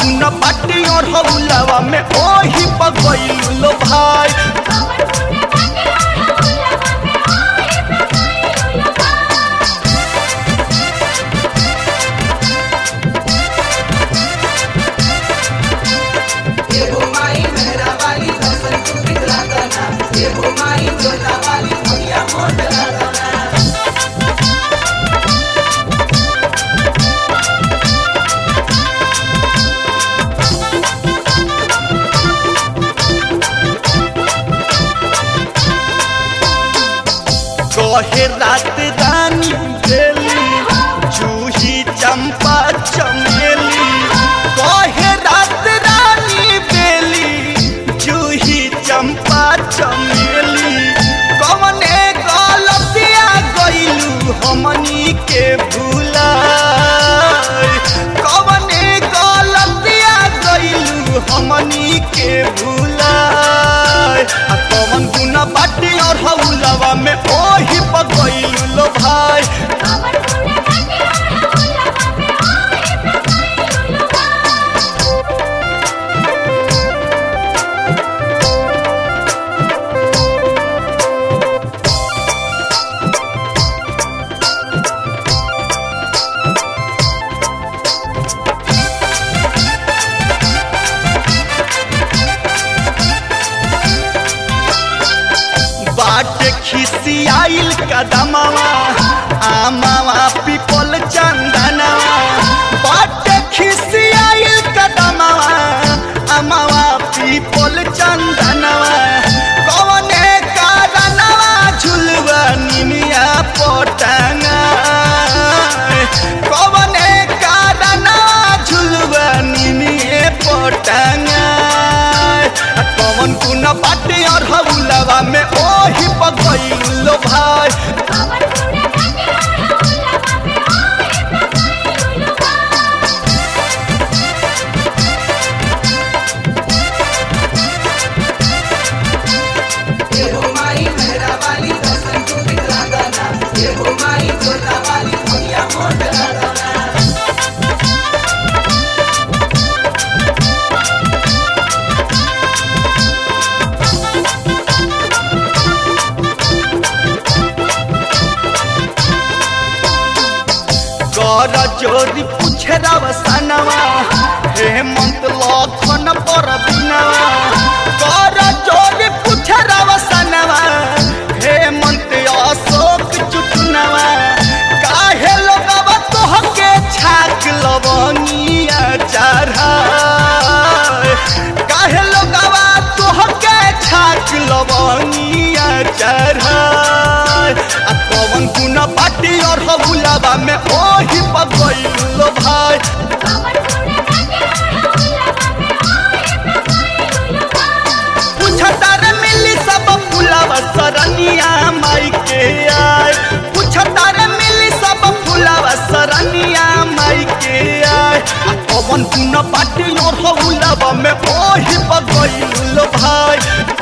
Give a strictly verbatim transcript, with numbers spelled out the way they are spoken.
गुन बाटी और हौलावा में ओही पगइलो भाई। कहे रात रानी बेली जूही चंपा चमेली, कहे रात रानी बेली जूही चंपा चमेली। कवने गलतिया गइलू हमनी के भुलाए, कवने गलतिया गइलू हमनी के भुलाए। आ कवन गुना बाटी और हौलावा में ओही पगइलो भाई। बाट खिसियाइल कदमवा आमावा पीपल चंदनवा, बाट खिसियाइल कदमवा आमावा पीपल चंदनवा। कवने कारणवा झुलवा निमिया पटंगा, कवने कारणवा झुलवा निमिया पटंगा। कवन गुन बाटी और हौलावा में ओही पगइलो भाई। कर जोरी पूछे रवसनवा हेमंत लखन पर बिनवा, कर जोरी पूछे रवसनवा हेमंत अशोक चुटनवा। काहे लोगवा तोहके छाक लवंगिया चढ़ाए, काहे लोगवा तोहके छाक लवंगिया चढ़ाए। आ कवन गुना बाटी और हौलावा में ओही पगइलो भाई। पूछता रे मिली सब फुलावा सरनिया माई के आए, पूछता रे मिली सब फुलावा सरनिया माई के आए। आ कवन गुना बाटी और हौलावा में ओही पगइलो भाई।